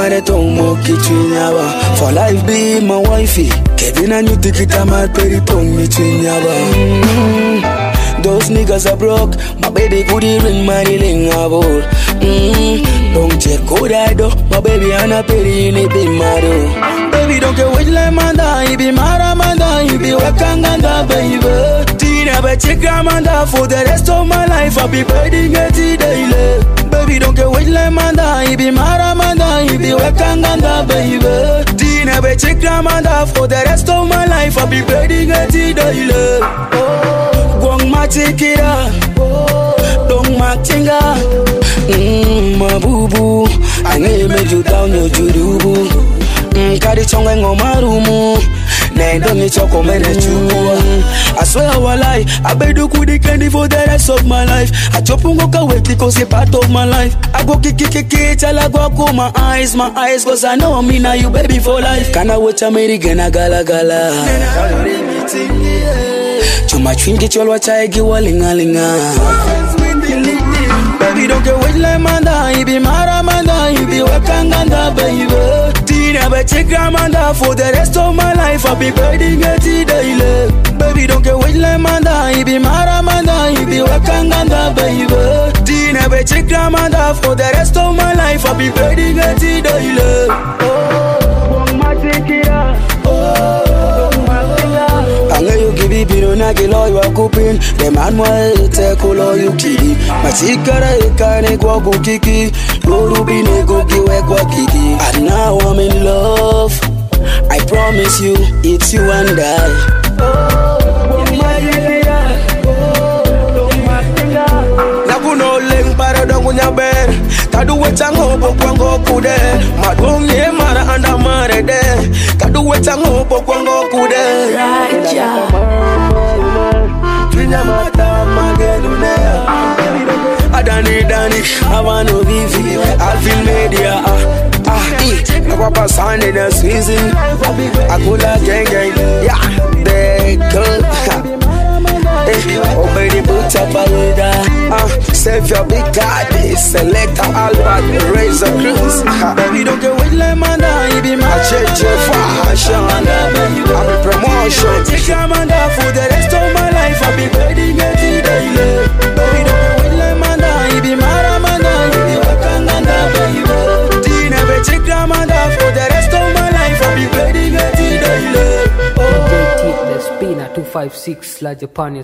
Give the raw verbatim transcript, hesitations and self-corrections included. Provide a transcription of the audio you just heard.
mare tomo kichinyaba. For life be my wifey. Kevin and you take it a mad peri tomo chinyaba. Those niggas are broke. My baby could even money ling about. Don't check code I do. My baby and a peri in it be mad. Baby don't care which like manda. He be mad manda. He be wakanganda baby. Never check Amanda for the rest of my life. I'll be biting it daily. Baby, don't get wait like Amanda. He be mad Amanda. He be wakanganda, baby. D never check Amanda for the rest of my life. I'll be biting it daily. Gwang ma check it out. Don't ma chinga. Mmm, my boo boo. I need make you down your judu. Mmm, carry chonga ngomarumu. Nendo ni choko mene chukua. I swear I will lie. I bet you could candy for the rest of my life. I chop ungo ka wait because it's part of my life. I go kiki kiki till I go go my eyes, my eyes, cause I know me now you baby for life. Can I watch a American gala gala? Too much fin get your watch I give a linga linga. Baby don't get wait like Manda. He be mad Manda. He be wakanganda baby. Never check Amanda for the rest of my life. I'll be biting it daily. Baby, don't get wait like Amanda. He be mad Amanda. He be wakanganda, baby. D never check Amanda for the rest of my life. I'll be biting it daily. Oh, my tequila. Oh, my finger. I know you give it, but I get all you are cooking. The man will take all you kiki. My chicara, I can't go kiki. Go to be go give a kiki. And now I'm in love. I promise you, it's you and I. Oh, my dear. Oh, my finger. Nakuno leng para dong punya ber. Kadu wecang hopo kwango kude. Madong ye mara anda mare de. Kadu wecang hopo kwango kude. Raja. Tunya mata magelune. Adani Dani, I wanna vivi. I feel media. Ah, ah, eh. No papa sign in the season. I could like gang gang. Yeah, they good. Oh baby, put up a leader. Ah, save your big God. Select a Albert, raise a cruise. Baby, don't get wait like Manda. He be my change your fashion. I'm a promotion. Take Amanda for the rest of my life. I'll be waiting at the daily. Baby, don't get wait like Manda. He be mad Amanda. He be wakanganda, baby. D never check Amanda for the rest of my life. I'll be waiting at the daily. J T, the spinner two five six, large Japan.